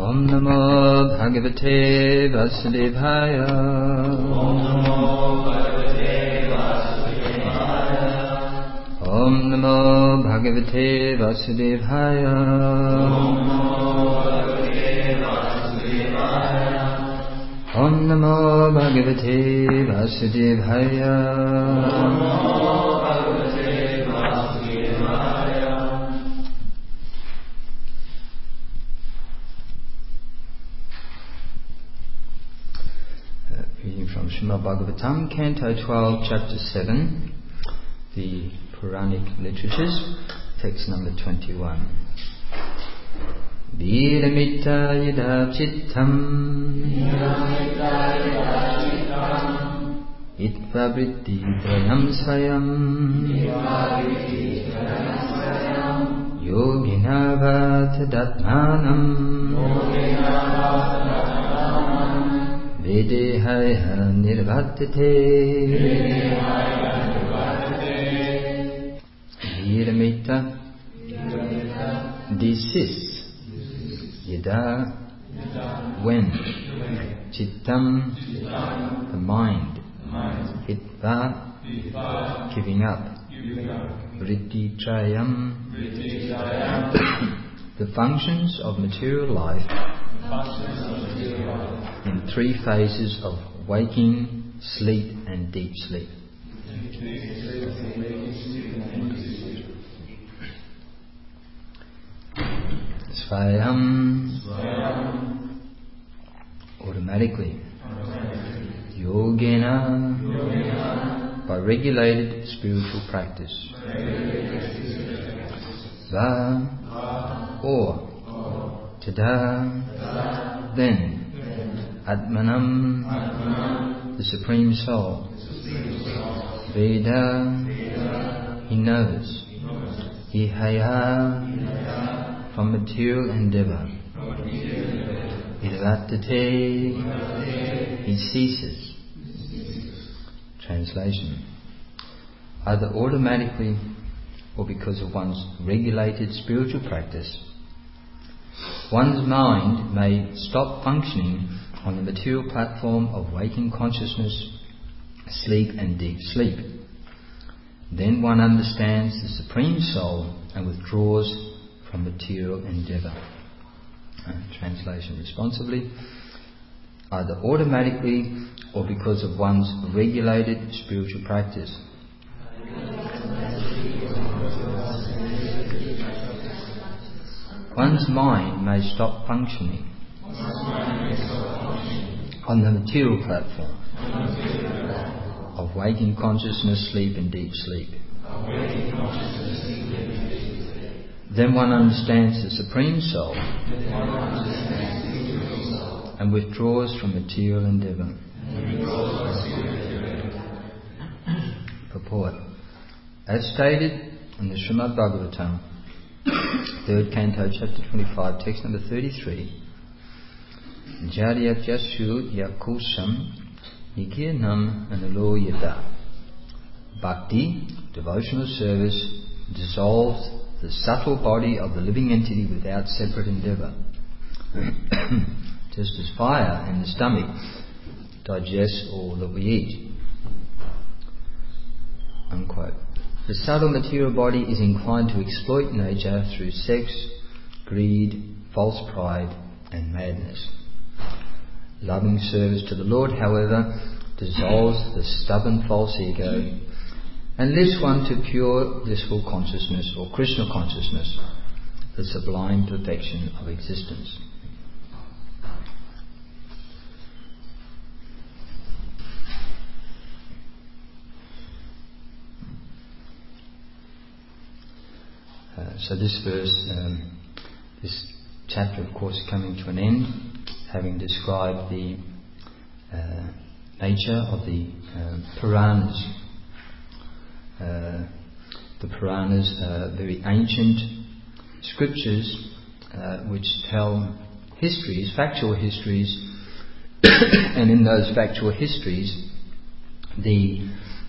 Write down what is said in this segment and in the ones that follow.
Om Namo Bhagavate Vasudevaya. Om Namo Bhagavate Vasudevaya. Om Namo Bhagavate Vasudevaya. Om Namo Bhagavate Vasudevaya. Om Namo Bhagavate Vasudevaya. Reading from Srimad Bhagavatam, Canto 12, Chapter 7, the Puranic Literatures, text number 21. Viramitta yada chittam itva vritti trayam svayam yogina vattatmanam vedehaya nirvattate. Viramitta, desist. Yada, when. Chittam, the mind. Hitva, giving up. Vritti trayam, the functions of material life in three phases of waking, sleep and deep sleep. Svayam, automatically. Yogena, by regulated spiritual practice. Va, or. Tada, then. Atmanam, the Supreme Soul. Veda, he knows. Ihaya, from material endeavour. Nirvattate, he ceases. Translation. Either automatically or because of one's regulated spiritual practice, one's mind may stop functioning on the material platform of waking consciousness, sleep and deep sleep. Then one understands the Supreme Soul and withdraws from material endeavour. Translation responsibly. Either automatically or because of one's regulated spiritual practice. One's mind may stop functioning on the material platform of waking consciousness, sleep and deep sleep. Then one understands the Supreme Soul and withdraws from material endeavour. Purport. As stated in the Srimad Bhagavatam, 3rd Canto, Chapter 25, text number 33, Jaryatyasu yakusam nikirnam anuloyata. Bhakti, devotional service, dissolves the subtle body of the living entity without separate endeavour. Just as fire in the stomach digests all that we eat. Unquote. The subtle material body is inclined to exploit nature through sex, greed, false pride and madness. Loving service to the Lord, however, dissolves the stubborn false ego and lifts one to pure blissful consciousness or Krishna consciousness, the sublime perfection of existence. So this verse, this chapter of course coming to an end, having described the nature of the Puranas. The Puranas are very ancient scriptures which tell histories, factual histories, and in those factual histories the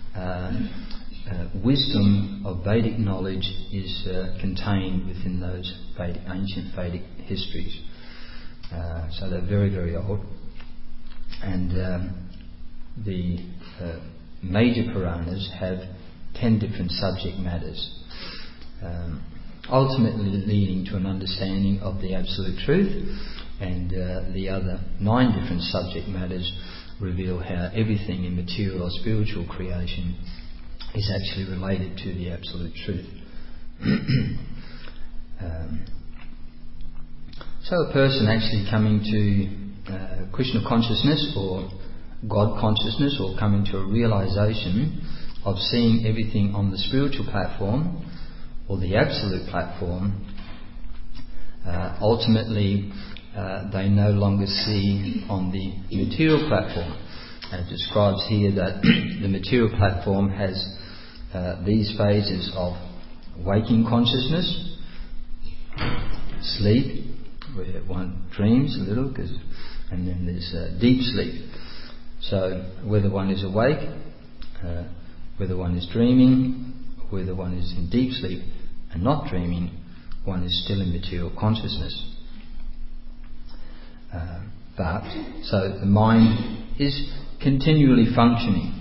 wisdom of Vedic knowledge is contained within those ancient Vedic histories. So they're very, very old. And the major Puranas have 10 different subject matters, ultimately leading to an understanding of the Absolute Truth, and the other 9 different subject matters reveal how everything in material or spiritual creation is actually related to the Absolute Truth. So a person actually coming to Krishna consciousness or God consciousness, or coming to a realization of seeing everything on the spiritual platform or the absolute platform, ultimately they no longer see on the material platform. And it describes here that the material platform has these phases of waking consciousness, sleep, where one dreams a little, and then there's deep sleep. So whether one is awake, whether one is dreaming, whether one is in deep sleep and not dreaming, one is still in material consciousness. So the mind is continually functioning,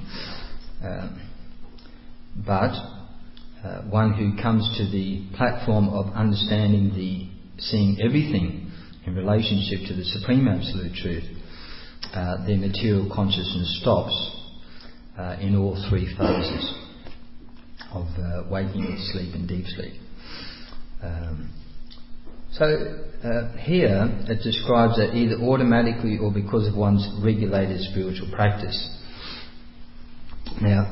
but one who comes to the platform of understanding seeing everything in relationship to the Supreme Absolute Truth, their material consciousness stops in all 3 phases of waking, sleep and deep sleep. Here it describes that either automatically or because of one's regulated spiritual practice. Now,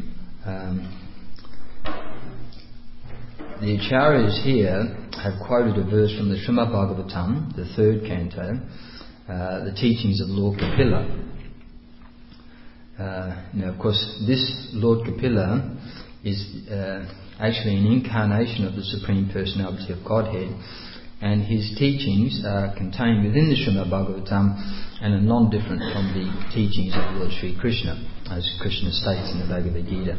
the Acharyas here have quoted a verse from the Srimad Bhagavatam, the 3rd canto, the teachings of Lord Kapila. Now, of course, this Lord Kapila is actually an incarnation of the Supreme Personality of Godhead, and his teachings are contained within the Srimad Bhagavatam and are non-different from the teachings of Lord Sri Krishna, as Krishna states in the Bhagavad Gita.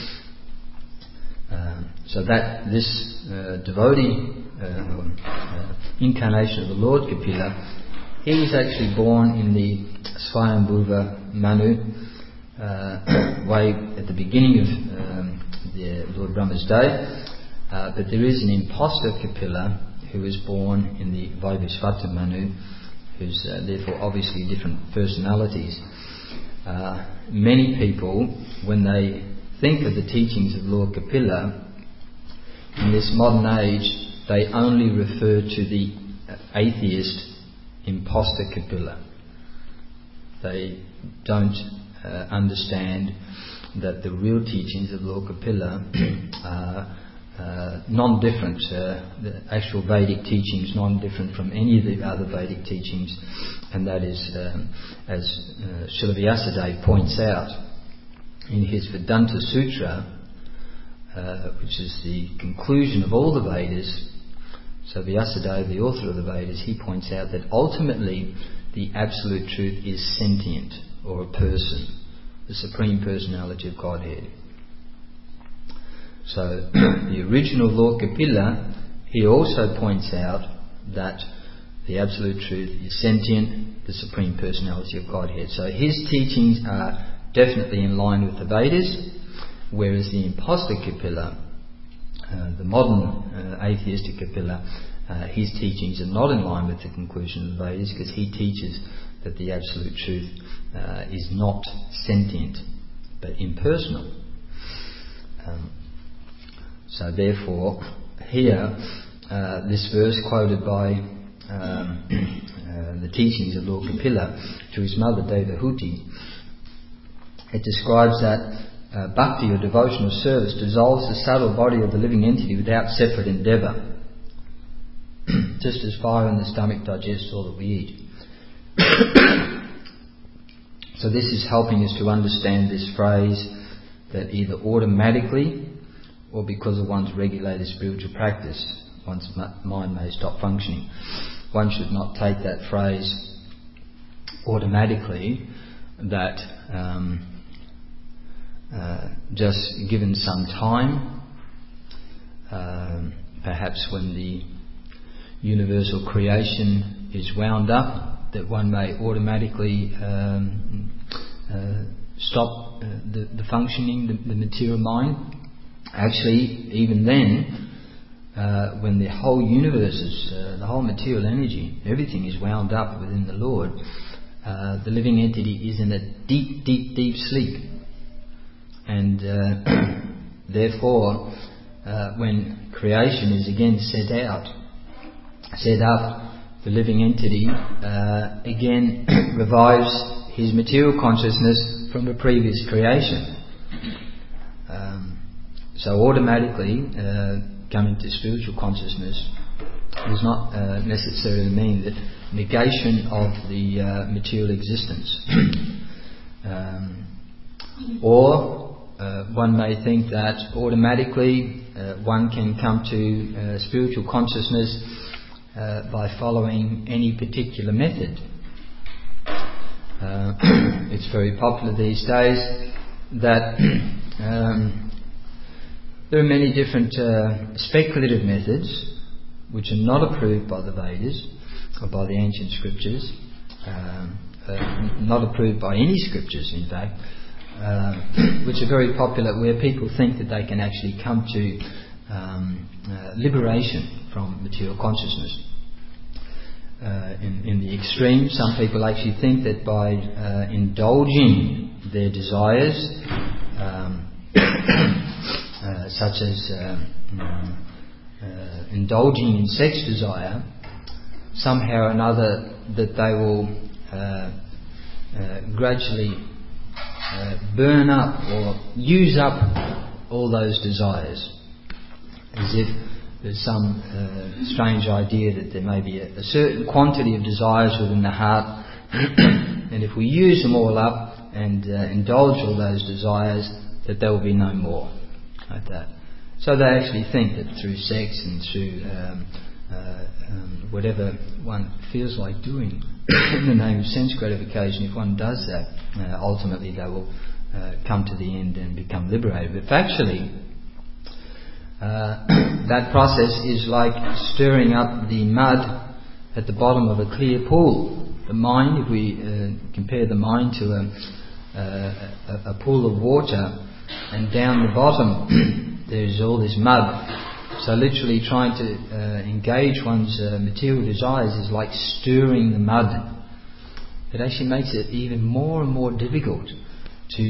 So that this devotee, incarnation of the Lord Kapila, he was actually born in the Swayambhuva Manu way at the beginning of the Lord Brahma's day, but there is an imposter Kapila who was born in the Vaivasvata Manu, who's therefore obviously different personalities. Many people, when they think of the teachings of Lord Kapila, in this modern age, they only refer to the atheist imposter Kapila. They don't understand that the real teachings of Lord Kapila are non-different, the actual Vedic teachings non-different from any of the other Vedic teachings, and that is, as Srila Vyasadeva points out in his Vedanta Sutra, which is the conclusion of all the Vedas. So Vyasadeva, the author of the Vedas, he points out that ultimately the Absolute Truth is sentient, or a person, the Supreme Personality of Godhead. So the original Lord Kapila, he also points out that the Absolute Truth is sentient, the Supreme Personality of Godhead. So his teachings are definitely in line with the Vedas, whereas the imposter Kapila, the modern atheistic Kapila, his teachings are not in line with the conclusion of the Vedas, because he teaches that the Absolute Truth is not sentient but impersonal. So therefore, here, this verse quoted by the teachings of Lord Kapila to his mother Devahuti, it describes that bhakti or devotional service dissolves the subtle body of the living entity without separate endeavour, just as fire in the stomach digests all that we eat. So this is helping us to understand this phrase that either automatically or because of one's regulated spiritual practice, one's mind may stop functioning. One should not take that phrase automatically, that just given some time, perhaps when the universal creation is wound up that one may automatically stop the functioning, the material mind. Actually, even then, when the whole universe is, the whole material energy, everything is wound up within the Lord, the living entity is in a deep, deep, deep sleep. And therefore, when creation is again set up, the living entity again revives his material consciousness from the previous creation. So automatically, coming to spiritual consciousness does not necessarily mean the negation of the material existence. Or one may think that automatically one can come to spiritual consciousness by following any particular method. It's very popular these days that there are many different speculative methods which are not approved by the Vedas or by the ancient scriptures, not approved by any scriptures in fact, which are very popular, where people think that they can actually come to liberation from material consciousness. In the extreme, some people actually think that by indulging their desires, such as indulging in sex desire, somehow or another that they will gradually burn up or use up all those desires, as if there's some strange idea that there may be a certain quantity of desires within the heart, and if we use them all up and indulge all those desires, that there will be no more, like that. So they actually think that through sex and through whatever one feels like doing in the name of sense gratification, if one does that, ultimately they will come to the end and become liberated. But factually, that process is like stirring up the mud at the bottom of a clear pool. The mind, if we compare the mind to a pool of water, and down the bottom there's all this mud. So literally trying to engage one's material desires is like stirring the mud. It actually makes it even more and more difficult to,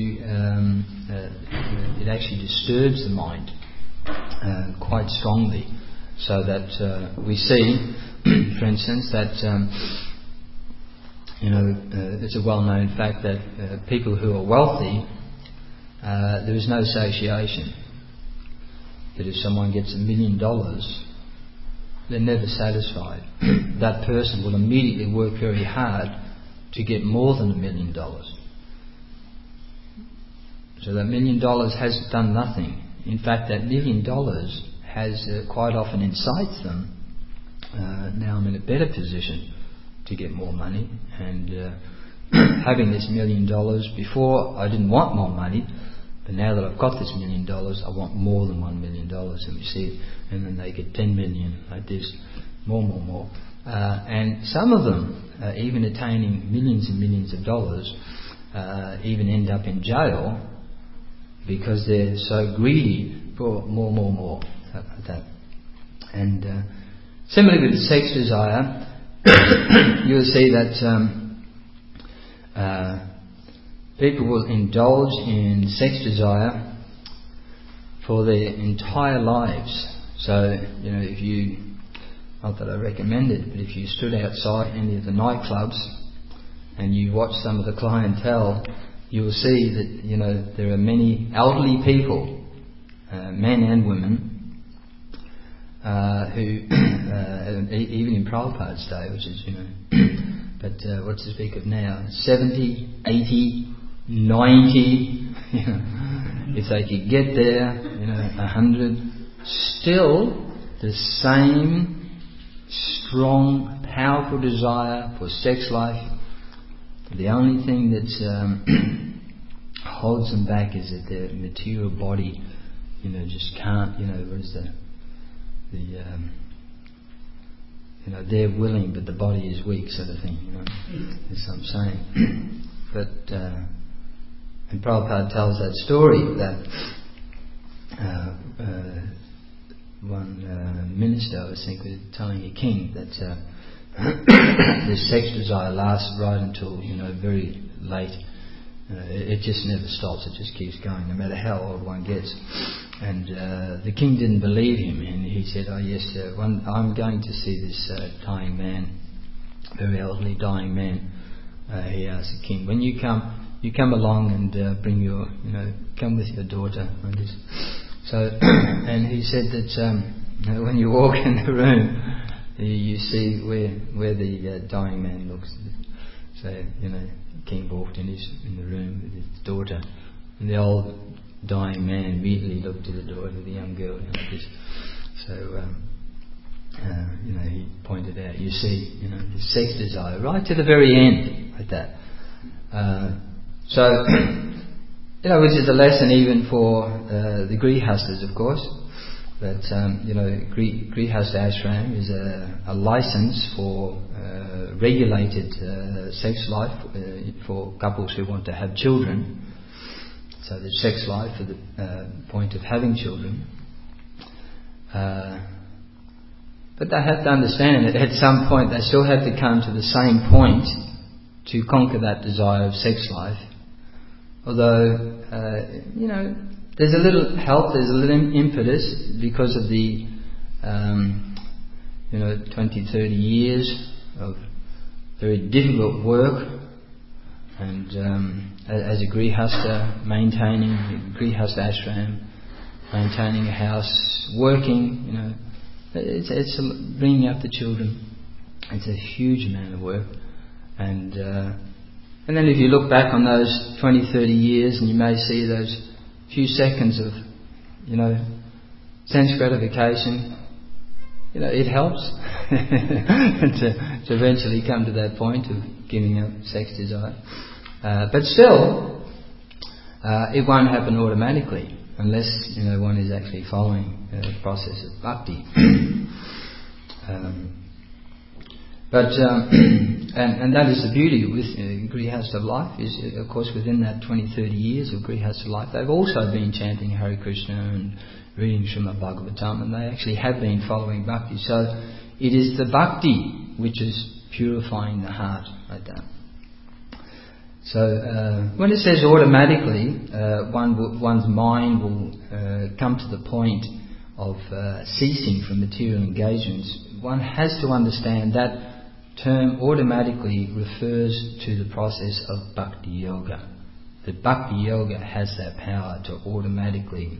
it actually disturbs the mind quite strongly. So that we see, for instance, that it's a well-known fact that people who are wealthy, there is no satiation. That if someone gets $1 million, they're never satisfied. That person will immediately work very hard to get more than $1 million. So that $1 million has done nothing. In fact, that $1 million has quite often incites them. Now I'm in a better position to get more money, and having this $1 million, before I didn't want more money, but now that I've got this $1 million, I want more than $1 million. And we see, and then they get 10 million, like this, more. And some of them, even attaining millions and millions of dollars, even end up in jail because they're so greedy for more, like that. And similarly with sex desire, you'll see that people will indulge in sex desire for their entire lives. So, if you, not that I recommend it, but if you stood outside any of the nightclubs and you watch some of the clientele, you will see that, there are many elderly people, men and women, who, even in Prabhupada's day, which is, but what's to speak of now, 70, 80, 90, if they could get there, 100, still the same strong, powerful desire for sex life. The only thing that holds them back is that their material body, just can't, what is the they're willing but the body is weak, sort of thing. As I'm saying. But and Prabhupada tells that story that one minister, I think, was telling a king that the sex desire lasts right until very late. It just never stops. It just keeps going, no matter how old one gets. And the king didn't believe him, and he said, "Oh yes, I'm going to see this dying man, very elderly dying man." He asked the king, "When you come along and bring your, come with your daughter." And so, and he said that when you walk in the room, you see where the dying man looks. So, the king walked in the room with his daughter, and the old dying man immediately looked to the daughter, the young girl, like this. So, he pointed out, you see, the sex desire right to the very end, like that. So, which is a lesson even for the Grihastas, of course. That Grihastha ashram is a license for regulated sex life for couples who want to have children. So the sex life for the point of having children. But they have to understand that at some point they still have to come to the same point to conquer that desire of sex life. Although, there's a little help, there's a little impetus because of the, 20, 30 years of very difficult work, and as a Grihastha, maintaining the Grihastha ashram, maintaining a house, working, it's bringing up the children. It's a huge amount of work, and then if you look back on those 20, 30 years, and you may see those few seconds of, sense gratification, it helps to eventually come to that point of giving up sex desire. But still, it won't happen automatically unless one is actually following the process of bhakti. And that is the beauty with Grihastha life, is of course within that 20, 30 years of Grihastha life they've also been chanting Hare Krishna and reading Srimad Bhagavatam, and they actually have been following bhakti. So it is the bhakti which is purifying the heart like that. So when it says automatically, one's mind will come to the point of ceasing from material engagements, one has to understand that term automatically refers to the process of bhakti yoga. That bhakti yoga has that power to automatically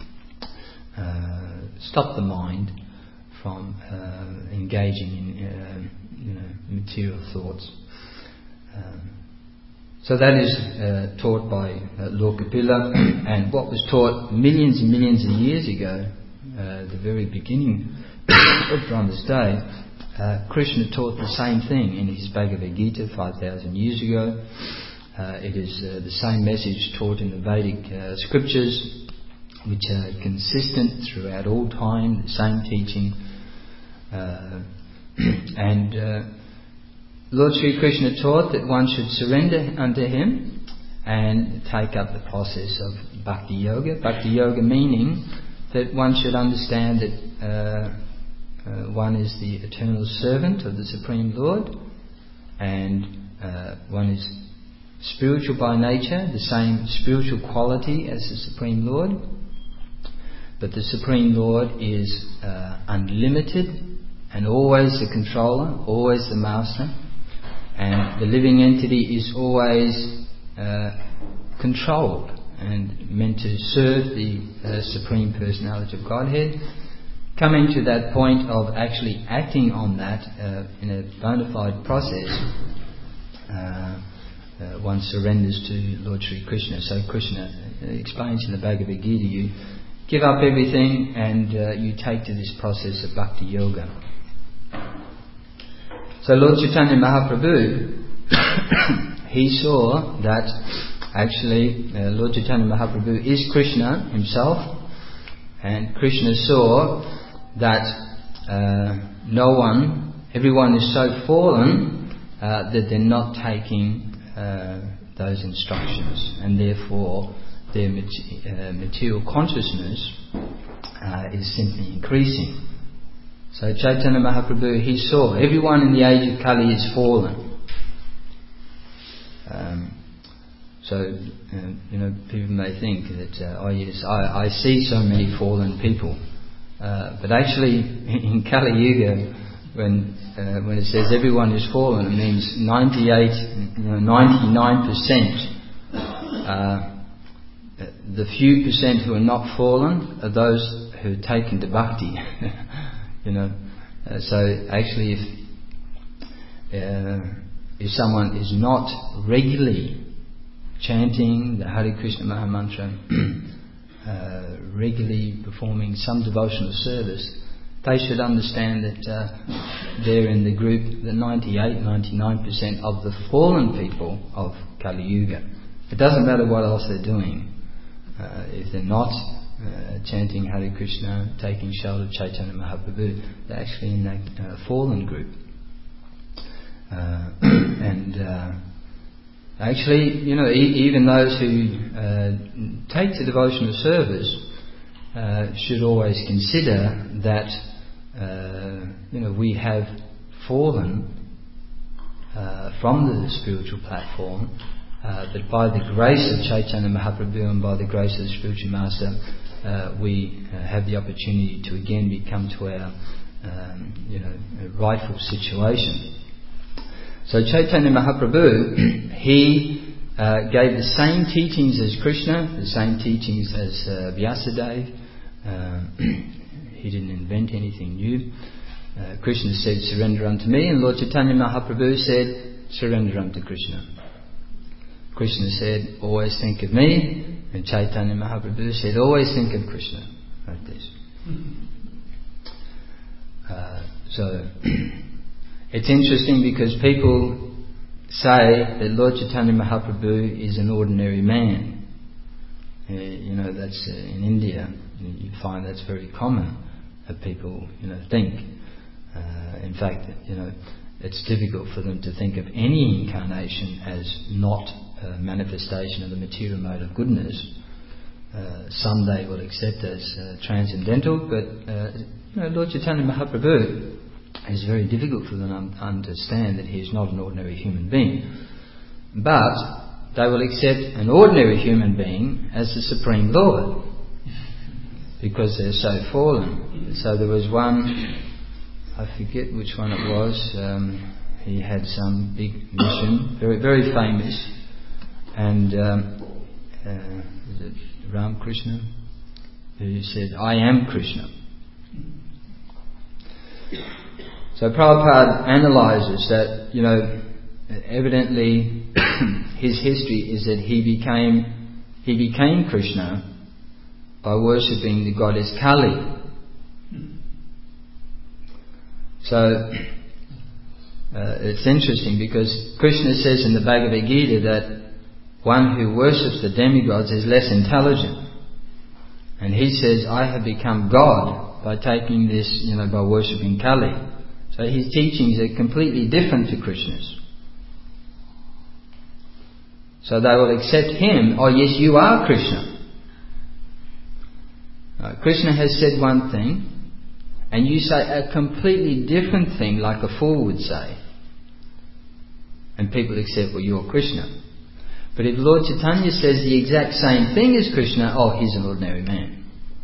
stop the mind from engaging in material thoughts. So that is taught by Lord Kapila, and what was taught millions and millions of years ago, the very beginning of Brahma's day, Krishna taught the same thing in his Bhagavad Gita 5,000 years ago. It is the same message taught in the Vedic scriptures, which are consistent throughout all time, the same teaching. And Lord Sri Krishna taught that one should surrender unto him and take up the process of bhakti yoga. Bhakti yoga meaning that one should understand that one is the eternal servant of the Supreme Lord, and one is spiritual by nature, the same spiritual quality as the Supreme Lord, but the Supreme Lord is unlimited and always the controller, always the master, and the living entity is always controlled and meant to serve the Supreme Personality of Godhead. Coming to that point of actually acting on that in a bona fide process, one surrenders to Lord Sri Krishna. So Krishna explains in the Bhagavad Gita, you give up everything and you take to this process of bhakti yoga. So Lord Chaitanya Mahaprabhu, he saw that actually Lord Chaitanya Mahaprabhu is Krishna himself, and Krishna saw that no one everyone is so fallen that they're not taking those instructions, and therefore their material consciousness is simply increasing. So Chaitanya Mahaprabhu, he saw everyone in the age of Kali is fallen. People may think that, oh yes, I see so many fallen people. But actually, in Kali Yuga, when it says everyone is fallen, it means 99%. The few percent who are not fallen are those who are taken to bhakti. So actually, if someone is not regularly chanting the Hare Krishna Maha Mantra, regularly performing some devotional service, they should understand that they're in the group, the 98-99% of the fallen people of Kali Yuga. It doesn't matter what else they're doing. If they're not chanting Hare Krishna, taking shelter of Chaitanya Mahaprabhu, they're actually in that fallen group. Actually, even those who take to devotional service should always consider that we have fallen from the spiritual platform, but by the grace of Chaitanya Mahaprabhu and by the grace of the spiritual master, we have the opportunity to again become to our rightful situation. So Chaitanya Mahaprabhu, he gave the same teachings as Krishna, the same teachings as Vyasadeva. He didn't invent anything new. Krishna said, surrender unto me, and Lord Chaitanya Mahaprabhu said, surrender unto Krishna. Krishna said, always think of me, and Chaitanya Mahaprabhu said, always think of Krishna. Like this. It's interesting because people say that Lord Chaitanya Mahaprabhu is an ordinary man. That's in India. You find that's very common that people, think. In fact, it's difficult for them to think of any incarnation as not a manifestation of the material mode of goodness. Some they will accept as transcendental, but Lord Chaitanya Mahaprabhu, it's very difficult for them to understand that he is not an ordinary human being. But they will accept an ordinary human being as the Supreme Lord, because they're so fallen. So there was one, I forget which one it was, he had some big mission, very, very famous, and is it Ramakrishna, who said, I am Krishna. So Prabhupada analyses that, evidently his history is that he became Krishna by worshipping the goddess Kali. So it's interesting because Krishna says in the Bhagavad Gita that one who worships the demigods is less intelligent. And he says, I have become God by taking this, by worshipping Kali. So his teachings are completely different to Krishna's. So they will accept him, oh yes, you are Krishna. Krishna has said one thing, and you say a completely different thing like a fool would say. And people accept, well, you're Krishna. But if Lord Chaitanya says the exact same thing as Krishna, oh, he's an ordinary man.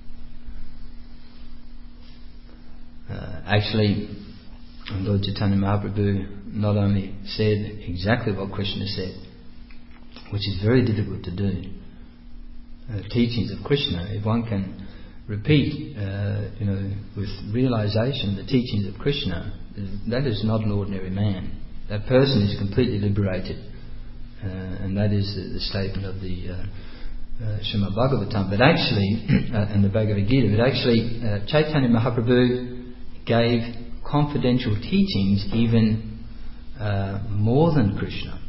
Actually, Lord Chaitanya Mahaprabhu not only said exactly what Krishna said, which is very difficult to do. Teachings of Krishna, if one can repeat, with realization the teachings of Krishna, that is not an ordinary man. That person is completely liberated, and that is the statement of the Srimad Bhagavatam. But actually, and the Bhagavad Gita, but actually, Chaitanya Mahaprabhu gave confidential teachings even more than Krishna.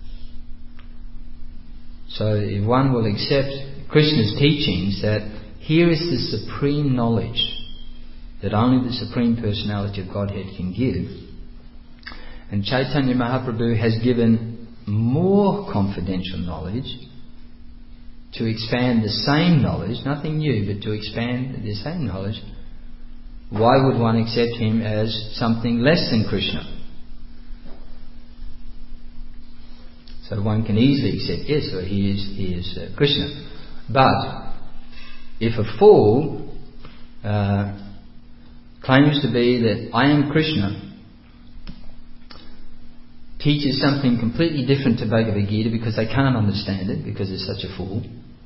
So if one will accept Krishna's teachings that here is the supreme knowledge that only the Supreme Personality of Godhead can give, And Chaitanya Mahaprabhu has given more confidential knowledge to expand the same knowledge, nothing new, but to expand the same knowledge. Why would one accept him as something less than Krishna? So one can easily accept, yes, so he is Krishna. But if a fool claims to be that I am Krishna, teaches something completely different to Bhagavad Gita because they can't understand it because they're such a fool,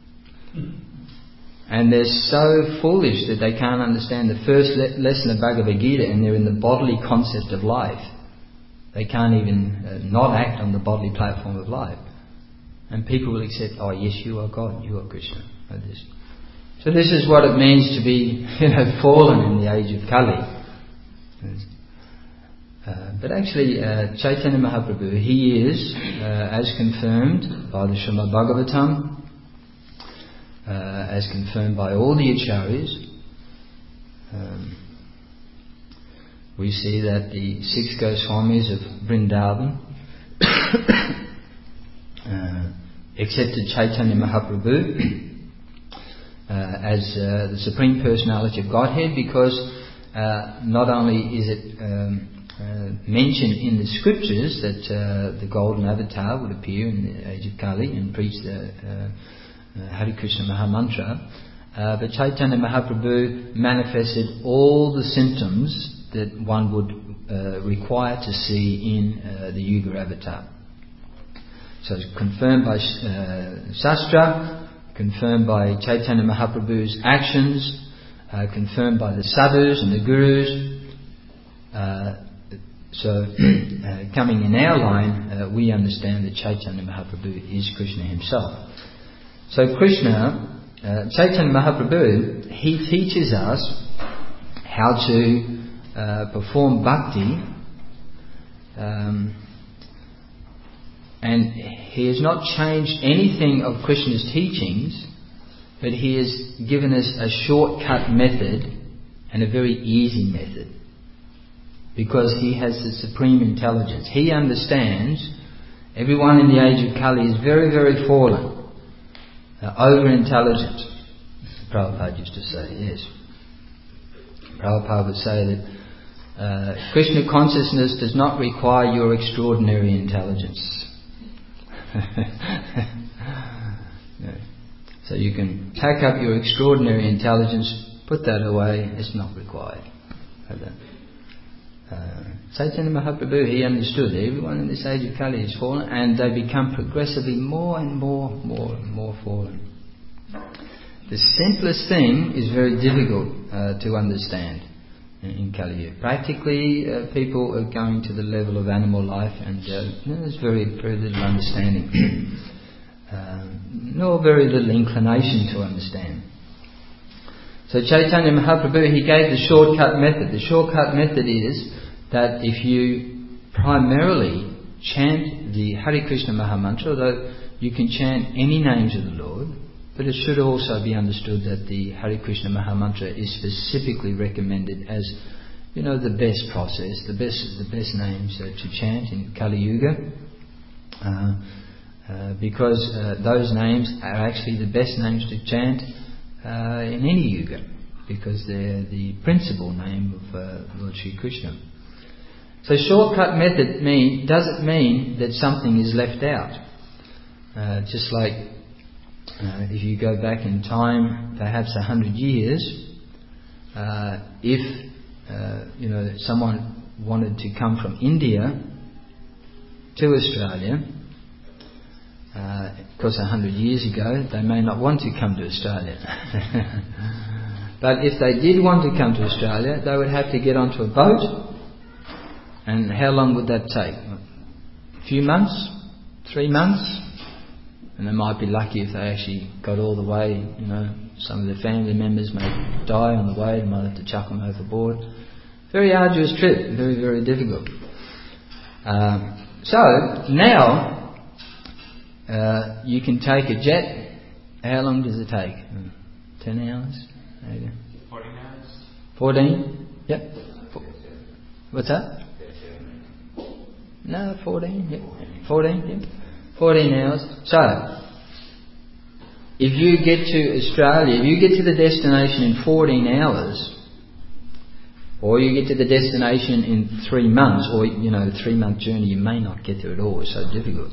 and they're so foolish that they can't understand the first lesson of Bhagavad Gita, and they're in the bodily concept of life. They can't even not act on the bodily platform of life. And people will accept, oh yes, you are God, you are Krishna. Like this. So this is what it means to be, fallen in the age of Kali. But actually, Chaitanya Mahaprabhu, he is, as confirmed by the Srimad Bhagavatam, as confirmed by all the acharyas, we see that the 6 Goswamis of Vrindavan accepted Chaitanya Mahaprabhu as the Supreme Personality of Godhead because not only is it mentioned in the scriptures that the golden avatar would appear in the age of Kali and preach the Hare Krishna Mahamantra, but Chaitanya Mahaprabhu manifested all the symptoms that one would require to see in the Yuga avatar. So it's confirmed by Shastra, confirmed by Chaitanya Mahaprabhu's actions, confirmed by the sadhus and the gurus. So coming in our line, we understand that Chaitanya Mahaprabhu is Krishna himself. So Krishna, Chaitanya Mahaprabhu, he teaches us how to perform bhakti, and he has not changed anything of Krishna's teachings, but he has given us a shortcut method and a very easy method, because he has the supreme intelligence. He understands everyone in the age of Kali is very, very fallen, over-intelligent. Prabhupada used to say, yes. Prabhupada would say that Krishna consciousness does not require your extraordinary intelligence. Yeah. So you can pack up your extraordinary intelligence, put that away, it's not required. Chaitanya Mahaprabhu, he understood everyone in this age of Kali is fallen, and they become progressively more and more fallen. The simplest thing is very difficult to understand in Kali Yuga. Practically, people are going to the level of animal life, and there's very little understanding, nor very little inclination to understand. So Chaitanya Mahaprabhu, he gave the shortcut method. The shortcut method is that if you primarily chant the Hare Krishna Mahamantra, although you can chant any names of the Lord, but it should also be understood that the Hare Krishna Mahamantra is specifically recommended as, the best process, the best names to chant in Kali Yuga, because those names are actually the best names to chant in any yuga, because they're the principal name of Lord Sri Krishna. So shortcut method doesn't mean that something is left out. Just like if you go back in time, perhaps 100 years, if someone wanted to come from India to Australia, because 100 years ago they may not want to come to Australia. But if they did want to come to Australia, they would have to get onto a boat. And how long would that take? A few months? 3 months? And they might be lucky if they actually got all the way. Some of their family members may die on the way, they might have to chuck them overboard. Very arduous trip, very, very difficult. So now you can take a jet. How long does it take? 10 hours? Maybe. 14 hours. 14? Yep. What's that? No, 14. Yeah. 14. Yeah. 14 hours. So, if you get to Australia, if you get to the destination in 14 hours, or you get to the destination in 3 months, or, you know, a 3-month journey you may not get there at all, it's so difficult,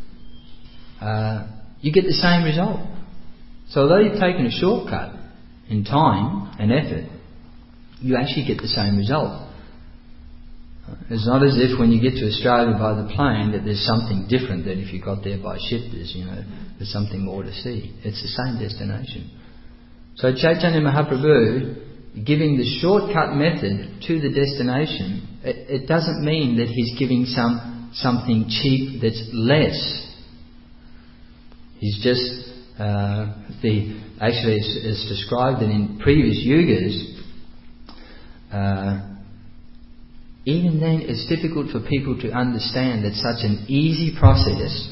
you get the same result. So although you've taken a shortcut in time and effort, you actually get the same result. It's not as if when you get to Australia by the plane that there's something different than if you got there by ship. There's something more to see. It's the same destination. So Chaitanya Mahaprabhu, giving the shortcut method to the destination, it doesn't mean that he's giving something cheap that's less. He's just actually it's described that in previous yugas. Even then, it's difficult for people to understand that such an easy process,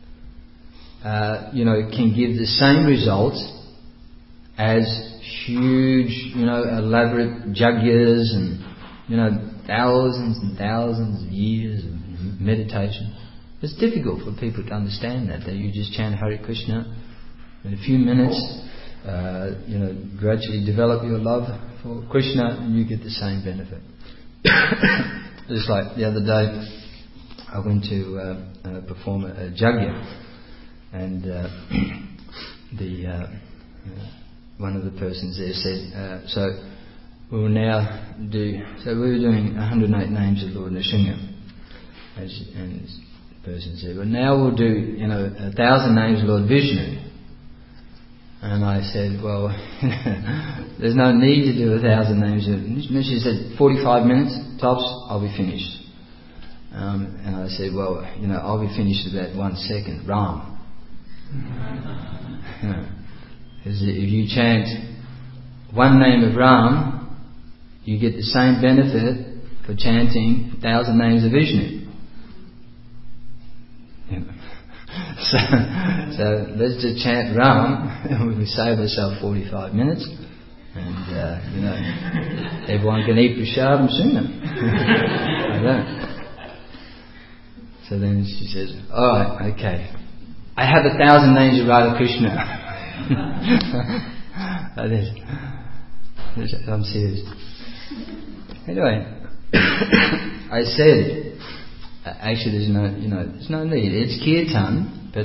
can give the same results as huge, elaborate yagyas and, thousands and thousands of years of meditation. It's difficult for people to understand that you just chant Hare Krishna in a few minutes, gradually develop your love for Krishna and you get the same benefit. Just like the other day, I went to perform a yajna, and one of the persons there said, so we will now do. So we were doing 108 names of Lord Nrsimha, and the person said, well, now we'll do 1,000 names of Lord Vishnu. And I said, well, there's no need to do 1,000 names. And she said, 45 minutes, tops, I'll be finished. And I said, well, I'll be finished in about 1 second. Ram. Because if you chant one name of Ram, you get the same benefit for chanting 1,000 names of Vishnu. So let's just chant Ram, and we save ourselves 45 minutes, and everyone can eat prashadam sooner. So then she says, "All right, okay, I have 1,000 names of Radha Krishna." I'm serious. Anyway, I said. Actually, there's no need. It's kirtan, but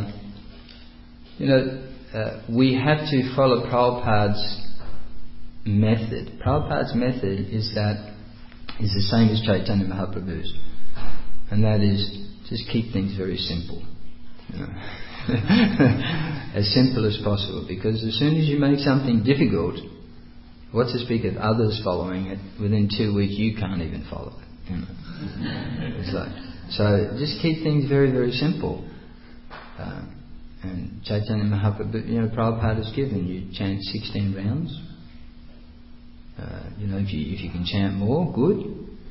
we have to follow Prabhupada's method. Prabhupada's method is the same as Chaitanya Mahaprabhu's, and that is just keep things very simple, as simple as possible. Because as soon as you make something difficult, what to speak of others following it, within 2 weeks you can't even follow it. So just keep things very, very simple. And Chaitanya Mahaprabhu, Prabhupada has given you chant 16 rounds. If you can chant more, good.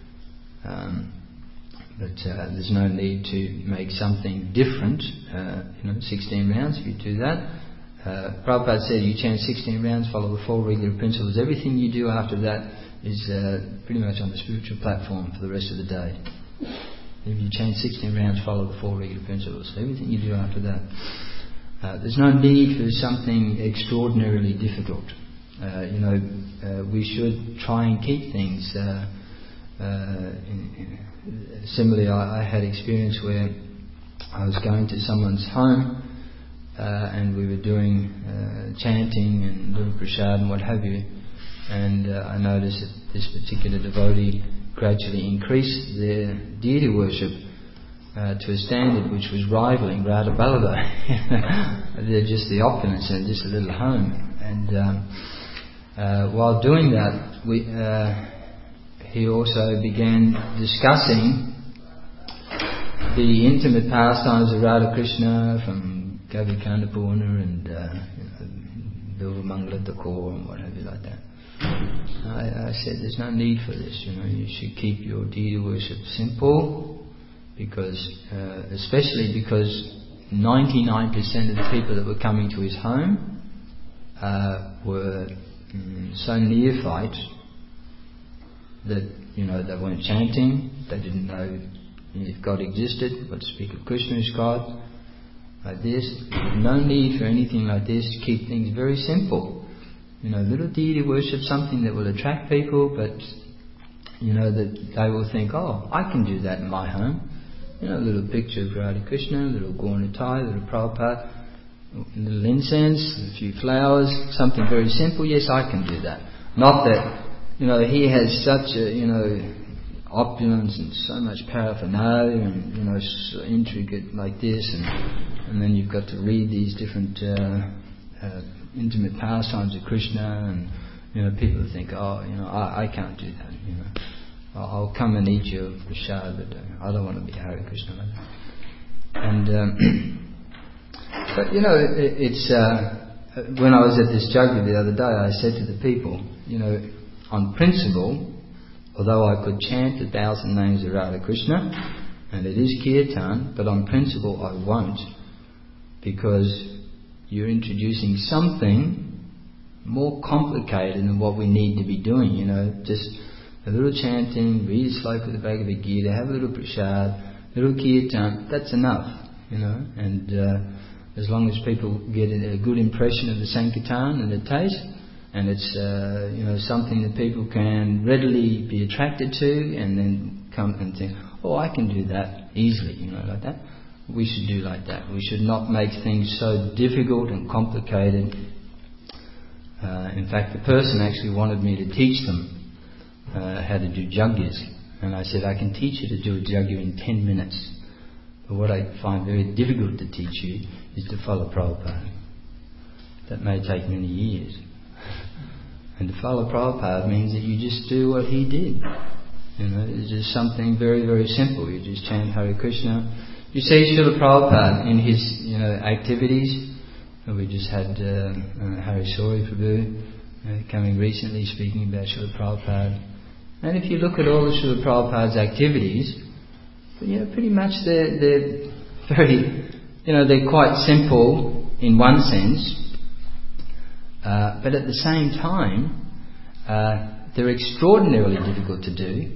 But there's no need to make something different. 16 rounds. If you do that, Prabhupada said you chant 16 rounds, follow the 4 regular principles. Everything you do after that is pretty much on the spiritual platform for the rest of the day. If you chant 16 rounds, follow the 4 regular principles. Everything you do after that. There's no need for something extraordinarily difficult. We should try and keep things. Similarly, I had experience where I was going to someone's home and we were doing chanting and doing prasad and what have you. And I noticed that this particular devotee gradually increased their deity worship to a standard which was rivaling Radha Ballabha. They're just the opulence and just a little home. And while doing that, he also began discussing the intimate pastimes of Radha Krishna from Kavi Kandapurna and Bilva Mangala Thakur and what have you like that. I said there's no need for this. You should keep your deity worship simple, because especially because 99% of the people that were coming to his home were so neophyte that they weren't chanting, they didn't know if God existed, but speak of Krishna as God, like this. No need for anything like this. Keep things very simple. Little deity worship, something that will attract people, but that they will think, oh, I can do that in my home. A little picture of Radha Krishna, a little Gaura Nitai, a little Prabhupada, a little incense, a few flowers, something very simple. Yes, I can do that. Not that, he has such opulence and so much paraphernalia and, so intricate like this, and then you've got to read these different intimate pastimes of Krishna, and people think, oh, I can't do that. I'll come and eat your prasad, but I don't want to be Hare Krishna like that. And but it's when I was at this Jagya the other day, I said to the people, on principle, although I could chant 1,000 names of Radha Krishna, and it is kirtan, but on principle I won't, because you're introducing something more complicated than what we need to be doing. Just a little chanting, read a sloka of the Bhagavad Gita, have a little prasad, a little kirtan, that's enough, and as long as people get a good impression of the Sankirtan and the taste, and it's something that people can readily be attracted to, and then come and think, oh, I can do that easily, like that. We should do like that. We should not make things so difficult and complicated. In fact, the person actually wanted me to teach them how to do jagyas, and I said, I can teach you to do a jagya in 10 minutes, but what I find very difficult to teach you is to follow Prabhupada. That may take many years. And to follow Prabhupada means that you just do what he did. It's just something very, very simple. You just chant Hare Krishna. You see Srila Prabhupada in his activities. We just had Harisori Prabhu coming recently speaking about Srila Prabhupada. And if you look at all of Srila Prabhupada's activities, pretty much they're very, they're quite simple in one sense, but at the same time, they're extraordinarily difficult to do,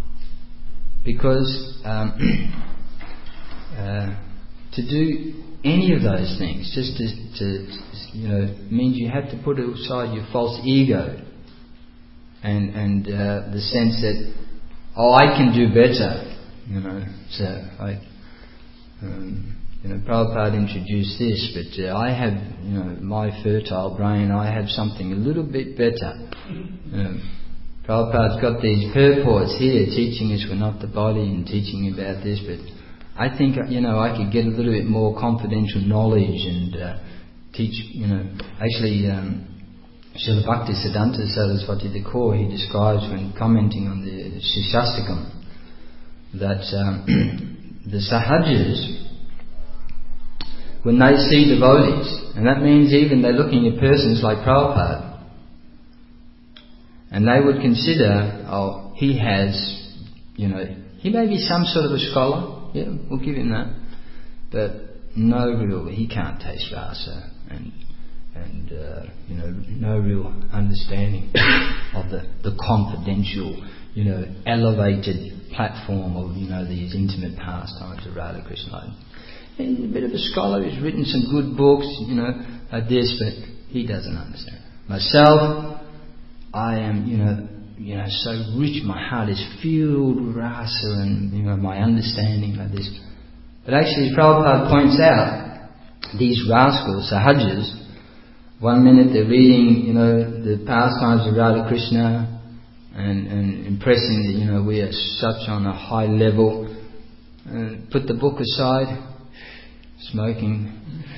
because to do any of those things, just to means you have to put aside your false ego and the sense that, oh, I can do better. So like Prabhupada introduced this, but I have my fertile brain. I have something a little bit better. Prabhupada's got these purports here teaching us we're not the body and teaching about this, but I think I could get a little bit more confidential knowledge and teach. Actually, Srila Bhaktisiddhanta Saraswati Thakur, he describes when commenting on the Shishastakam that the sahajas, when they see devotees, and that means even they're looking at persons like Prabhupada, and they would consider, oh, he has, he may be some sort of a scholar. Yeah, we'll give him that, but he can't taste rasa, and no real understanding of the confidential, elevated platform of these intimate pastimes of Radha Krishna. And a bit of a scholar who's written some good books, like this, but he doesn't understand. Myself, I am, so rich, my heart is filled with rasa and, my understanding like this. But actually, Prabhupada points out, these rascals, sahajas, one minute they're reading, the pastimes of Radha Krishna and impressing that, we are such on a high level, put the book aside, smoking,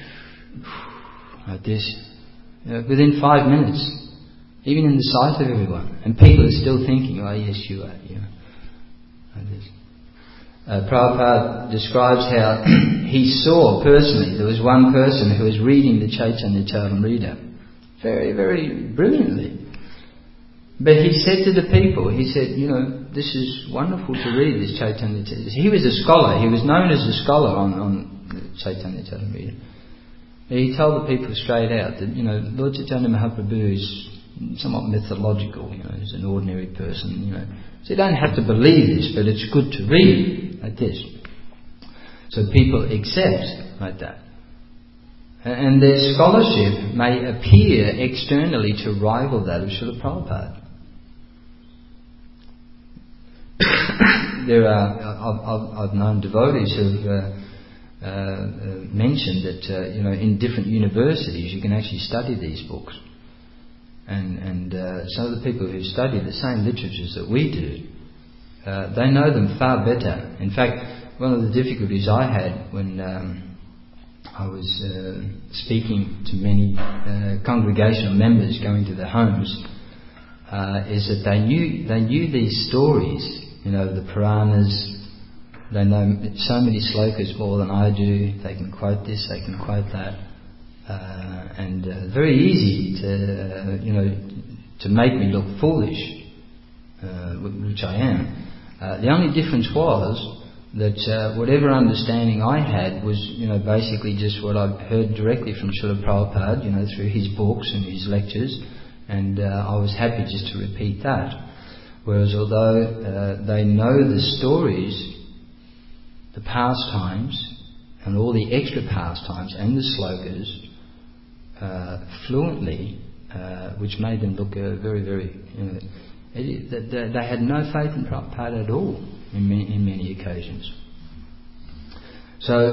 like this, within 5 minutes. Even in the sight of everyone. And people are still thinking, oh yes, you are. Like this. Prabhupada describes how he saw personally, there was one person who was reading the Chaitanya Charitamrita very, very brilliantly. But he said to the people, he said, this is wonderful to read this Chaitanya Charitamrita. He was a scholar, he was known as a scholar on the Chaitanya Charitamrita. He told the people straight out that, Lord Chaitanya Mahaprabhu is somewhat mythological, he's an ordinary person, So you don't have to believe this, but it's good to read. like this. So people accept like that. And their scholarship may appear externally to rival that of Srila Prabhupada. I've known devotees who've mentioned that in different universities you can actually study these books, and some of the people who study the same literatures that we do, they know them far better. In fact, one of the difficulties I had when I was speaking to many congregational members going to their homes is that they knew these stories. The Puranas. They know so many slokas more than I do. They can quote this, they can quote that, and very easy to make me look foolish, which I am. The only difference was that whatever understanding I had was, basically just what I'd heard directly from Srila Prabhupada, through his books and his lectures, and I was happy just to repeat that. Whereas although they know the stories, the pastimes, and all the extra pastimes and the slokas fluently, which made them look very, very... they had no faith in Prabhupada at all in many occasions. So,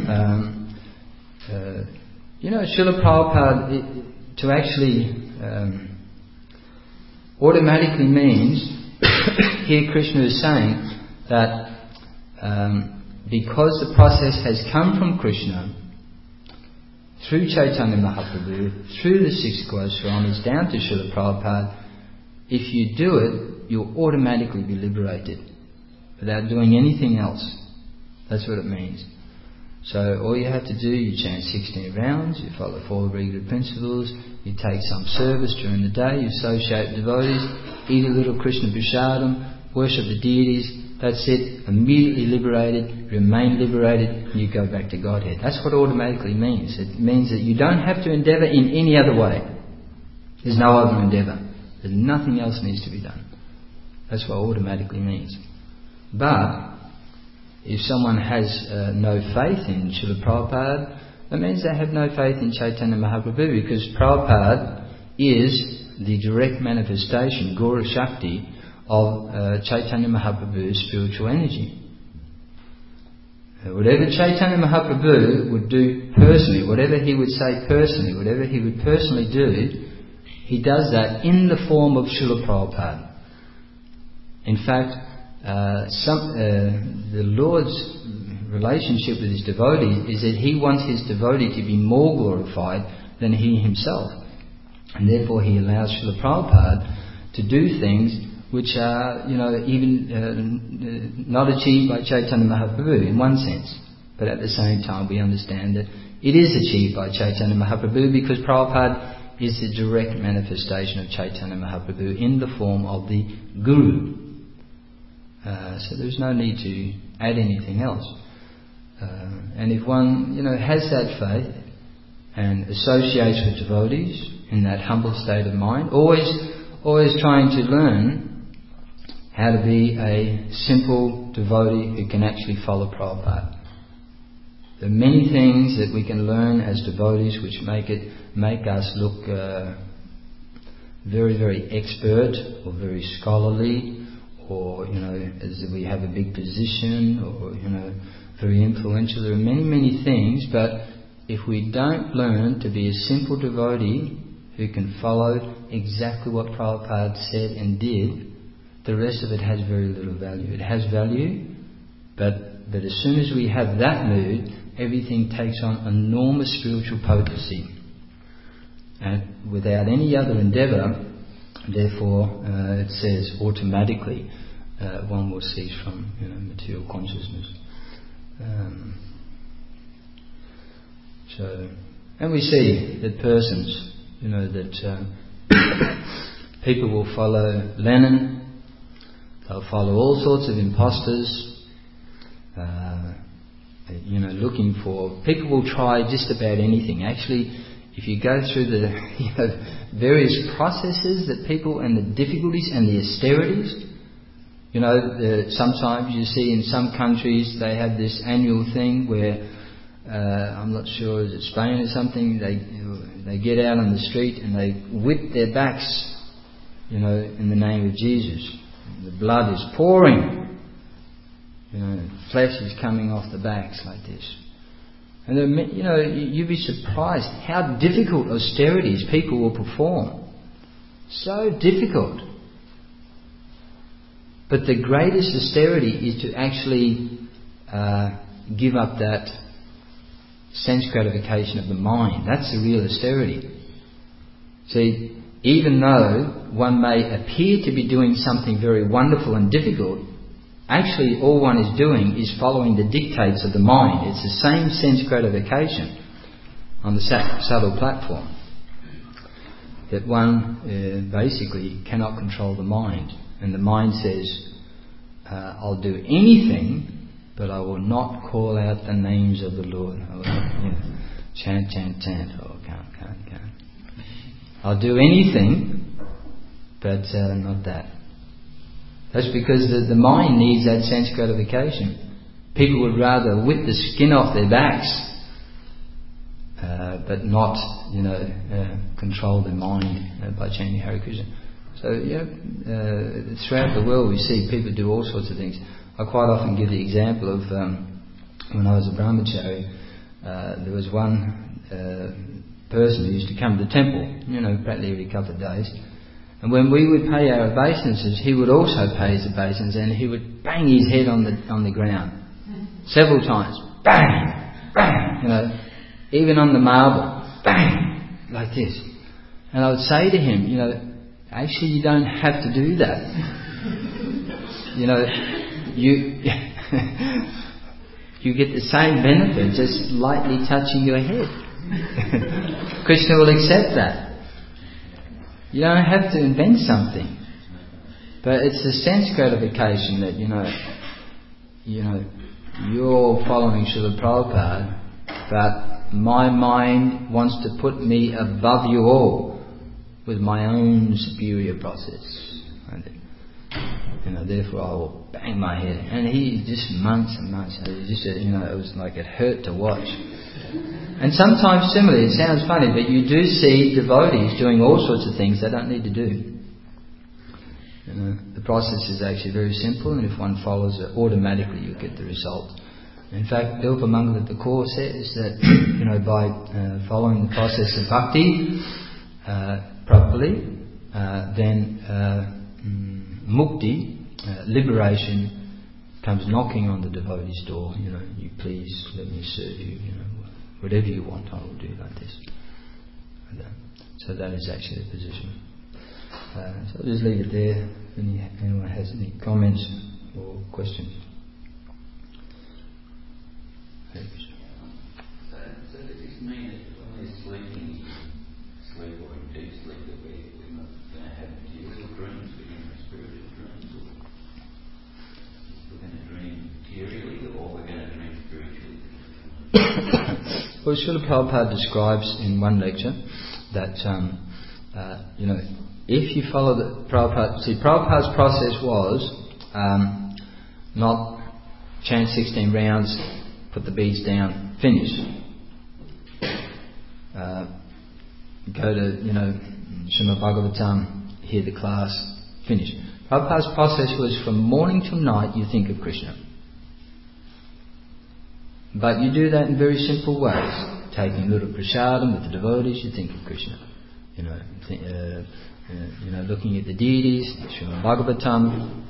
Srila Prabhupada, to actually... automatically means, here Krishna is saying that because the process has come from Krishna, through Chaitanya Mahaprabhu, through the six Goswamis, down to Srila Prabhupada, if you do it, you'll automatically be liberated without doing anything else. That's what it means. So all you have to do, you chant 16 rounds, you follow 4 regular principles, you take some service during the day, you associate with devotees, eat a little Krishna Prasadam, worship the deities, that's it, immediately liberated, remain liberated, and you go back to Godhead. That's what automatically means. It means that you don't have to endeavour in any other way. There's no other endeavour. There's nothing else needs to be done. That's what automatically means. But if someone has no faith in Srila Prabhupada, that means they have no faith in Chaitanya Mahaprabhu, because Prabhupada is the direct manifestation, Gaura Shakti, of Chaitanya Mahaprabhu's spiritual energy. Whatever Chaitanya Mahaprabhu would do personally, whatever he would say personally, whatever he would personally do, he does that in the form of Srila Prabhupada. In fact, the Lord's relationship with his devotee is that he wants his devotee to be more glorified than he himself, and therefore he allows Srila Prabhupada to do things which are, even not achieved by Chaitanya Mahaprabhu in one sense, but at the same time we understand that it is achieved by Chaitanya Mahaprabhu, because Prabhupada is the direct manifestation of Chaitanya Mahaprabhu in the form of the Guru. So there's no need to add anything else. And if one, has that faith and associates with devotees in that humble state of mind, always trying to learn how to be a simple devotee who can actually follow Prabhupada. There are many things that we can learn as devotees which make us look very, very expert or very scholarly, or as if we have a big position, or very influential. There are many, many things, but if we don't learn to be a simple devotee who can follow exactly what Prabhupada said and did, the rest of it has very little value. It has value, but as soon as we have that mood, everything takes on enormous spiritual potency. And without any other endeavour, therefore, it says automatically one will cease from material consciousness. And we see that persons, that people will follow Lenin, they'll follow all sorts of imposters, looking for... People will try just about anything. Actually, if you go through the various processes that people, and the difficulties and the austerities, Sometimes you see in some countries they have this annual thing where, I'm not sure, is it Spain or something, they get out on the street and they whip their backs, in the name of Jesus. The blood is pouring. Flesh is coming off the backs like this. And you'd be surprised how difficult austerities people will perform. So difficult. But the greatest austerity is to actually give up that sense gratification of the mind. That's the real austerity. See, even though one may appear to be doing something very wonderful and difficult, actually all one is doing is following the dictates of the mind. It's the same sense gratification on the subtle platform, that one basically cannot control the mind. And the mind says, I'll do anything, but I will not call out the names of the Lord. I will not, chant. Oh, can't. I'll do anything, but not that. That's because the mind needs that sense gratification. People would rather whip the skin off their backs, but not, control their mind by chanting Hare Krishna. So, throughout the world we see people do all sorts of things. I quite often give the example of when I was a brahmachari, there was one person who used to come to the temple, practically every couple of days. And when we would pay our obeisances, he would also pay his obeisance, and he would bang his head on the ground several times. Bang! Bang! Even on the marble. Bang! Like this. And I would say to him, actually you don't have to do that. You get the same benefit just lightly touching your head. Krishna will accept that. You don't have to invent something. But it's the sense gratification that, you're following Srila Prabhupada, but my mind wants to put me above you all with my own superior process. Therefore I will bang my head. And he just months and months. It was like it hurt to watch. And sometimes similarly, it sounds funny, but you do see devotees doing all sorts of things they don't need to do. The process is actually very simple, and if one follows it, automatically you get the result. In fact, Bilpamangala Thakur says that by following the process of bhakti properly, then mukti, liberation, comes knocking on the devotee's door. You please let me serve you. Whatever you want, I will do like this. So that is actually the position. So I'll just leave it there. If anyone has any comments or questions. So does this mean that when we're sleeping, sleep or in deep sleep, that we're not going to have material dreams, we're going to have spiritual dreams, or we're going to dream materially, or we're going to dream spiritually? Well, Srila Prabhupada describes in one lecture that, if you follow the Prabhupada... See, Prabhupada's process was not chant 16 rounds, put the beads down, finish. Go to, Srimad Bhagavatam, hear the class, finish. Prabhupada's process was from morning till night you think of Krishna. But you do that in very simple ways. Taking a little prasadam with the devotees, you think of Krishna. Looking at the deities, Srimad Bhagavatam,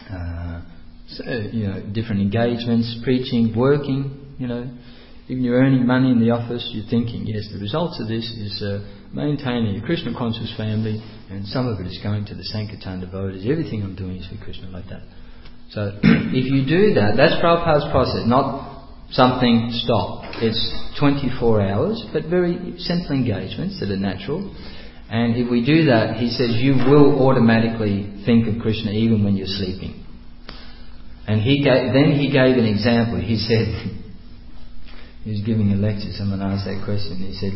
different engagements, preaching, working, even you're earning money in the office, you're thinking, yes, the results of this is maintaining a Krishna conscious family, and some of it is going to the Sankirtan devotees. Everything I'm doing is for Krishna, like that. So if you do that, that's Prabhupada's process, not something stop. It's 24 hours, but very simple engagements that are natural. And if we do that, he says, you will automatically think of Krishna even when you're sleeping. And he gave an example. He said, he was giving a lecture, someone asked that question. He said,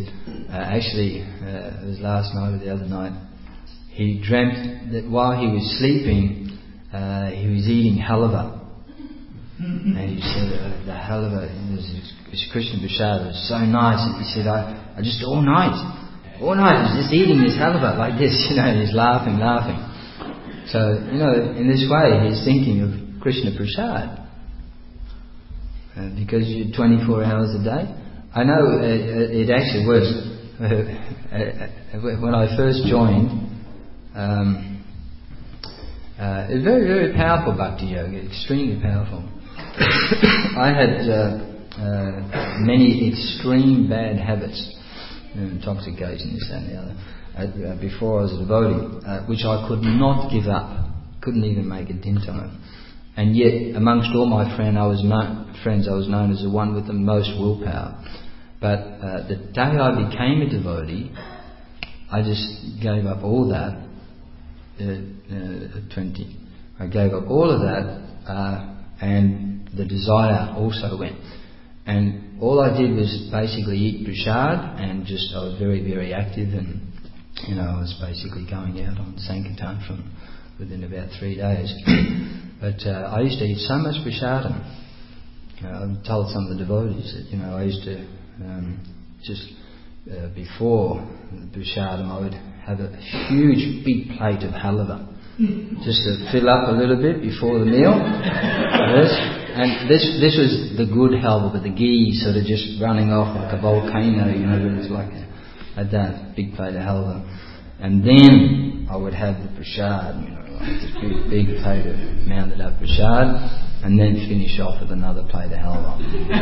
it was last night or the other night, he dreamt that while he was sleeping, he was eating halava. And he said, the halava, this Krishna Prasad was so nice. And he said, I just all night I was just eating this halava like this, and he's laughing. So, in this way, he's thinking of Krishna Prasad. Because you're 24 hours a day. I know it actually works. When I first joined, it was very, very powerful Bhakti Yoga, extremely powerful. I had many extreme bad habits, intoxication, this, that and the other, before I was a devotee, which I could not give up, couldn't even make a dint on it. And yet, amongst all my friends, I was known as the one with the most willpower. But the day I became a devotee, I just gave up all that. At 20, I gave up all of that, and the desire also went. And all I did was basically eat prasad, and I was very, very active, and I was basically going out on Sankirtan from within about 3 days. But I used to eat so much prasadam. I've told some of the devotees that I used to before the prasadam I would have a huge big plate of halava just to fill up a little bit before the meal. Yes. And this was the good halava, but the ghee sort of just running off like a volcano, it was like that big plate of halava. And then I would have the prasad, like this big plate of mounted up prasad, and then finish off with another plate of halva.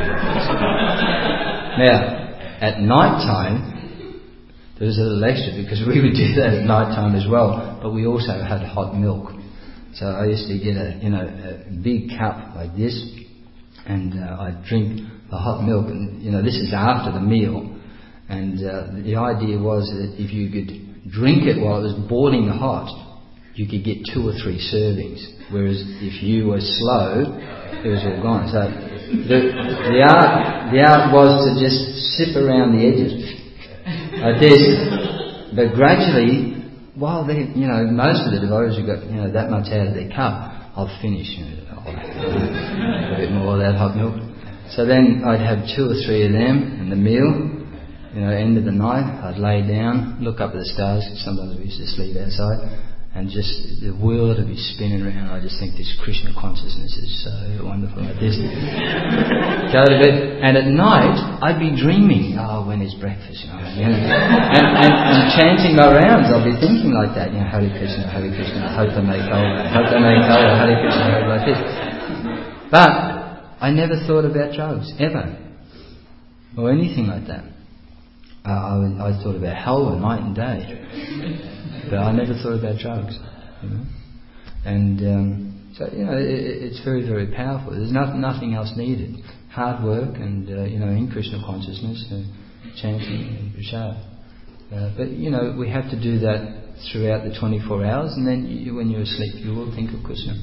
Now, at night time, there was a little extra because we would do that at night time as well, but we also had hot milk. So I used to get a big cup like this, and I'd drink the hot milk, and this is after the meal. And the idea was that if you could drink it while it was boiling hot, you could get 2 or 3 servings. Whereas if you were slow, it was all gone. So the art was to just sip around the edges like this. But gradually, while they, most of the devotees who got that much out of their cup, I'll finish. I'll have a bit more of that hot milk. So then I'd have 2 or 3 of them, and the meal. End of the night, I'd lay down, look up at the stars, because sometimes we used to sleep outside, and just the world would be spinning around. I just think this Krishna consciousness is so wonderful like this. Go to bed, and at night, I'd be dreaming, when is breakfast? And chanting my rounds, I'll be thinking like that, Hare Krishna, hope they make Hare Hare Krishna, like this. But I never thought about drugs, ever, or anything like that. I thought about halva night and day, but I never thought about drugs. And so it's very, very powerful. There's nothing else needed. Hard work and in Krishna consciousness, chanting and prasad. But we have to do that throughout the 24 hours, and then when you're asleep, you will think of Krishna.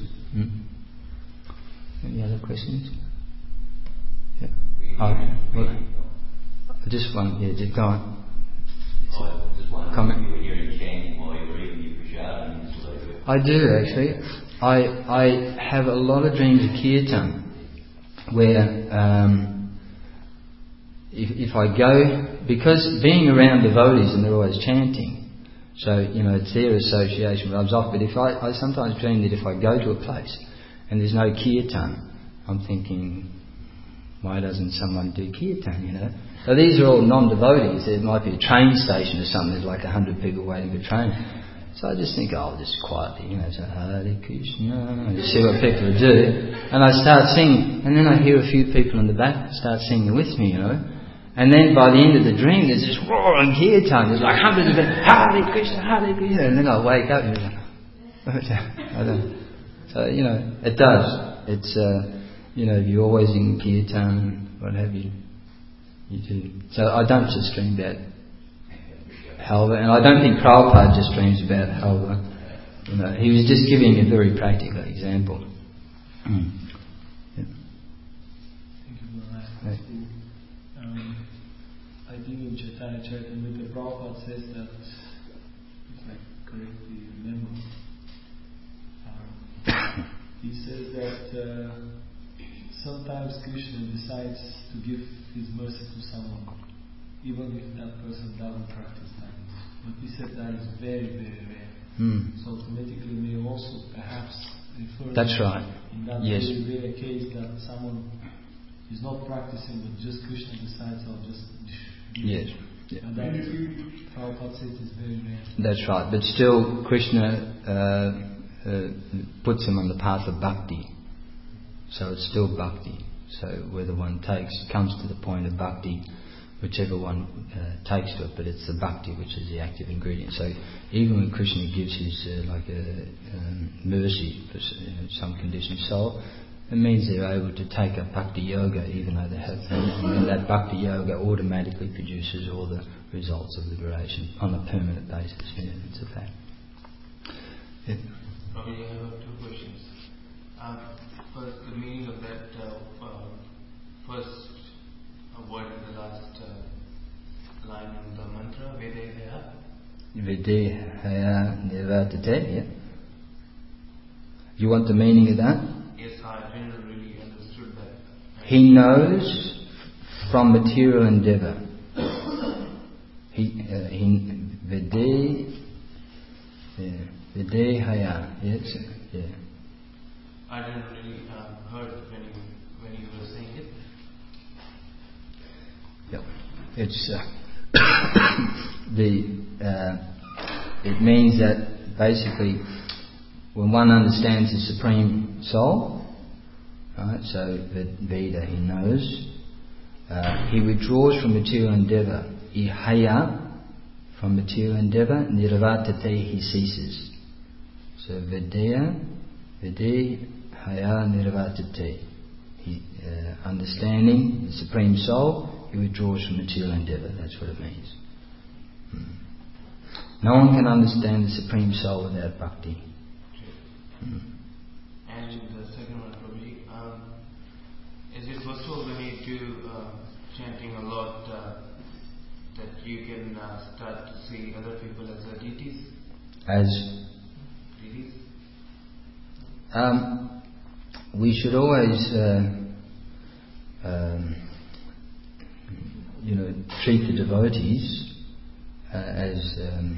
Any other questions? Yeah. Just one, just go on. Comment. When you're in chanting while you're reading your prasad, I do actually. I have a lot of dreams of kirtan where if I go, because being around devotees and they're always chanting, so it's their association rubs off. But if I sometimes dream that if I go to a place and there's no kirtan, I'm thinking, why doesn't someone do kirtan, So these are all non-devotees. There might be a train station or something, there's like 100 people waiting for a train. So I just think, I'll just quietly, say, Hare Krishna, and just see what people do. And I start singing, and then I hear a few people in the back start singing with me, And then by the end of the dream, there's this roaring kirtan. There's like hundreds of people, Hare Krishna, and then I wake up and I don't. So, it does. It's, you're always in kirtan and what have you. You do. So I don't just dream about halva, and I don't think Prabhupada just dreams about halva. He was just giving a very practical example. Yeah. Thank you for the last question. I think in Chaitanya Charitamrita, Prabhupada says that, if I correctly remember, he says that sometimes Krishna decides to give his mercy to someone, even if that person doesn't practice kindness. But he said that is very, very rare. So automatically may also perhaps refer That's to right. in that Yes. very rare case that someone is not practicing, but just Krishna decides I'll just give. Yes. Yeah. And that Prabhupada says is very rare. That's right. But still, Krishna puts him on the path of bhakti. So it's still bhakti. So whether one comes to the point of bhakti, whichever one takes to it, but it's the bhakti which is the active ingredient. So even when Krishna gives his mercy for some conditioned soul, it means they're able to take up bhakti yoga even though they have and that bhakti yoga automatically produces all the results of liberation on a permanent basis. Yeah, it's a fact. Yeah. Probably I have two questions. First, the meaning of that first word in the last line of the mantra, Vedehaya. Vedehaya Nivartate, yeah. You want the meaning of that? Yes, I didn't really understood that. He knows from material endeavour. Vedehaya, yes, yeah. I didn't really heard when you were saying it. Yep. It's it means that basically when one understands the Supreme Soul, right, so Veda, he knows, he withdraws from material endeavour. Ihaya, from material endeavour, nirvartate, he ceases. So Vedehaya nirvartate. He, understanding the Supreme Soul, he withdraws from material endeavour. That's what it means. No one can understand the Supreme Soul without bhakti. And the second one, probably, is it possible when you do chanting a lot that you can start to see other people as deities? As Deities? we should always, treat the devotees as,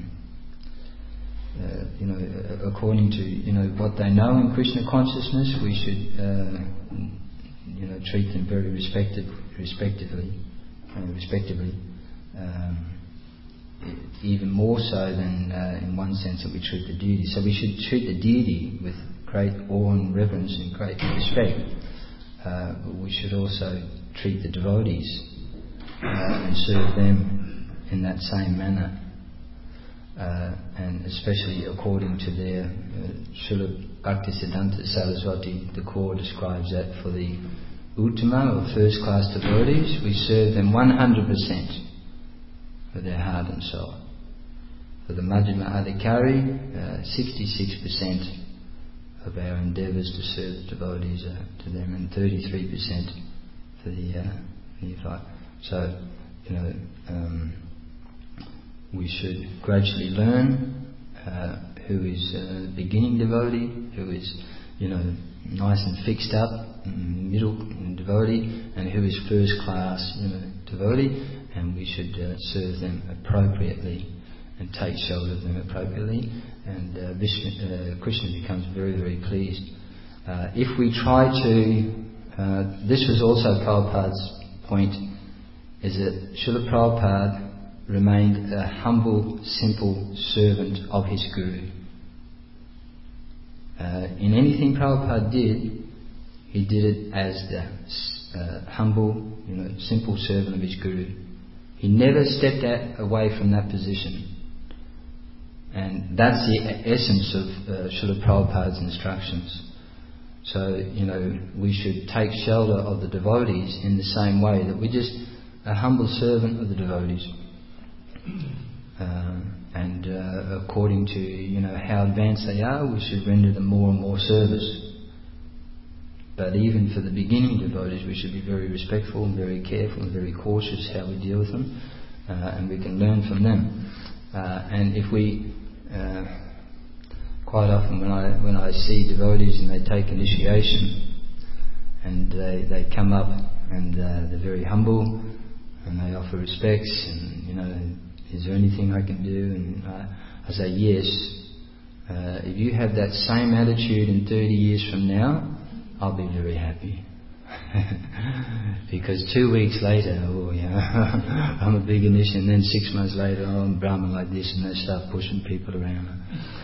according to what they know in Krishna consciousness. We should, treat them very respectively, even more so than in one sense that we treat the deity. So we should treat the deity with great awe and reverence and great respect. But we should also treat the devotees and serve them in that same manner. And especially according to their Srila Bhaktisiddhanta Saraswati, the core describes that for the Uttama or first class devotees, we serve them 100% with their heart and soul. For the Majjhima Adhikari, 66% of our endeavours to serve the devotees to them, and 33% for the neophyte. So, we should gradually learn who is a beginning devotee, who is, nice and fixed up, middle devotee, and who is first class, devotee, and we should serve them appropriately and take shelter of them appropriately, and Krishna becomes very, very pleased. If we try to, this was also Prabhupada's point, is that Srila Prabhupada remained a humble, simple servant of his Guru. In anything Prabhupada did, he did it as the humble, simple servant of his Guru. He never stepped away from that position. And that's the essence of Srila Prabhupada's instructions. So, we should take shelter of the devotees in the same way that we're just a humble servant of the devotees. And according to, how advanced they are, we should render them more and more service. But even for the beginning devotees, we should be very respectful and very careful and very cautious how we deal with them, and we can learn from them. And if we quite often when I see devotees and they take initiation, and they come up and they're very humble, and they offer respects, and is there anything I can do? And I say yes. If you have that same attitude in 30 years from now, I'll be very happy. Because 2 weeks later, I'm a big initiate, and then 6 months later, I'm Brahmin like this, and they start pushing people around.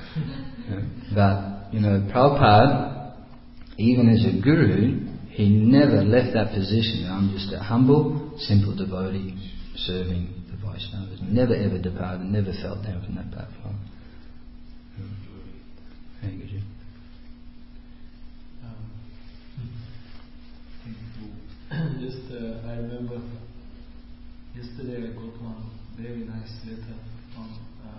But, Prabhupada, even as a guru, he never left that position. I'm just a humble, simple devotee serving the Vaishnavas. Never ever departed, never fell down from that platform. Thank you. I remember yesterday I got one very nice letter from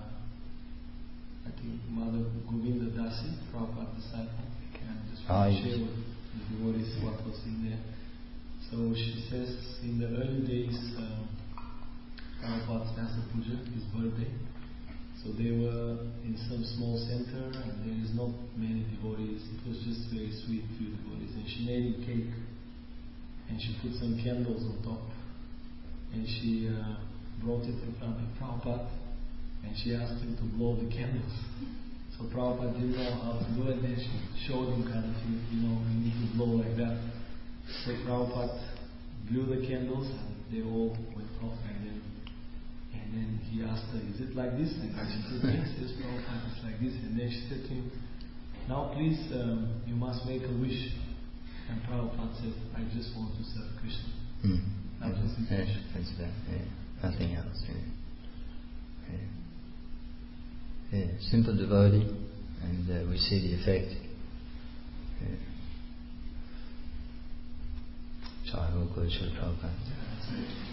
I think Mother Govinda Dasi, Prabhupada disciple. And I just want to share with the devotees what was in there. So she says, in the early days, Prabhupada's Master Puja, his birthday, so they were in some small center and there is not many devotees. It was just very sweet, few devotees. And she made a cake and she put some candles on top. And she brought it in front of Prabhupada and she asked him to blow the candles. So Prabhupada didn't know how to do it. Then she showed him kind of, you need to blow like that. So Prabhupada blew the candles and they all went off. And then he asked her, is it like this? And she said, yes, Prabhupada, it's like this. And then she said to him, now please, you must make a wish. And Prabhupada said, I just want to serve Krishna. That was his wish. That's that. Nothing else. Simple devotee, and we see the effect. Jai Guru Prabhupada.